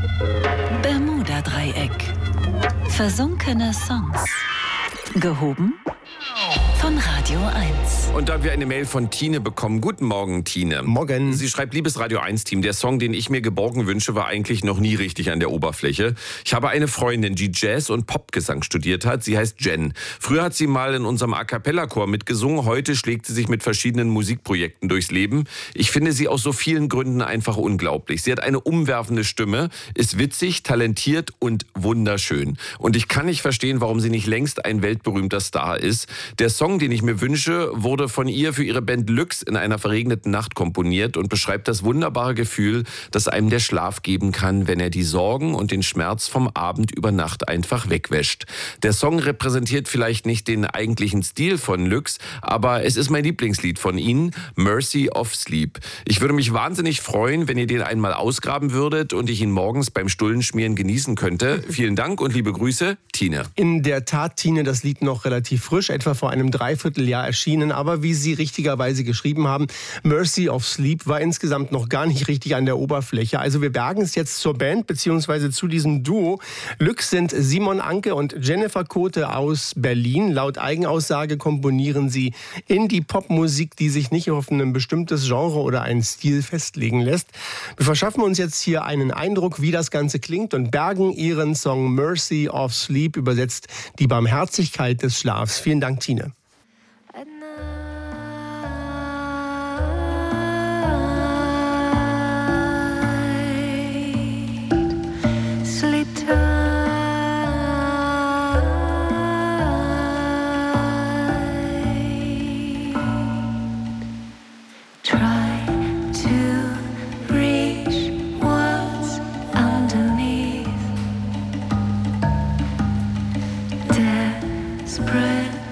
Bermuda-Dreieck. Versunkene Songs. Gehoben von Radio 1. Und da haben wir eine Mail von Tine bekommen. Guten Morgen, Tine. Morgen. Sie schreibt, liebes Radio 1-Team, der Song, den ich mir geborgen wünsche, war eigentlich noch nie richtig an der Oberfläche. Ich habe eine Freundin, die Jazz- und Popgesang studiert hat. Sie heißt Jen. Früher hat sie mal in unserem A-Cappella-Chor mitgesungen. Heute schlägt sie sich mit verschiedenen Musikprojekten durchs Leben. Ich finde sie aus so vielen Gründen einfach unglaublich. Sie hat eine umwerfende Stimme, ist witzig, talentiert und wunderschön. Und ich kann nicht verstehen, warum sie nicht längst ein weltberühmter Star ist. Der Song, den ich mir wünsche, wurde von ihr für ihre Band Lux in einer verregneten Nacht komponiert und beschreibt das wunderbare Gefühl, das einem der Schlaf geben kann, wenn er die Sorgen und den Schmerz vom Abend über Nacht einfach wegwäscht. Der Song repräsentiert vielleicht nicht den eigentlichen Stil von Lux, aber es ist mein Lieblingslied von ihnen, Mercy of Sleep. Ich würde mich wahnsinnig freuen, wenn ihr den einmal ausgraben würdet und ich ihn morgens beim Stullenschmieren genießen könnte. Vielen Dank und liebe Grüße, Tine. In der Tat, Tine, das Lied noch relativ frisch, etwa vor einem Dreivierteljahr erschienen. Aber wie Sie richtigerweise geschrieben haben, Mercy of Sleep war insgesamt noch gar nicht richtig an der Oberfläche. Also wir bergen es jetzt zur Band bzw. zu diesem Duo. Lux sind Simon Anke und Jennifer Kote aus Berlin. Laut Eigenaussage komponieren sie Indie-Pop-Musik, die sich nicht auf ein bestimmtes Genre oder einen Stil festlegen lässt. Wir verschaffen uns jetzt hier einen Eindruck, wie das Ganze klingt und bergen ihren Song Mercy of Sleep, übersetzt die Barmherzigkeit des Schlafs. Vielen Dank, Tine. Spread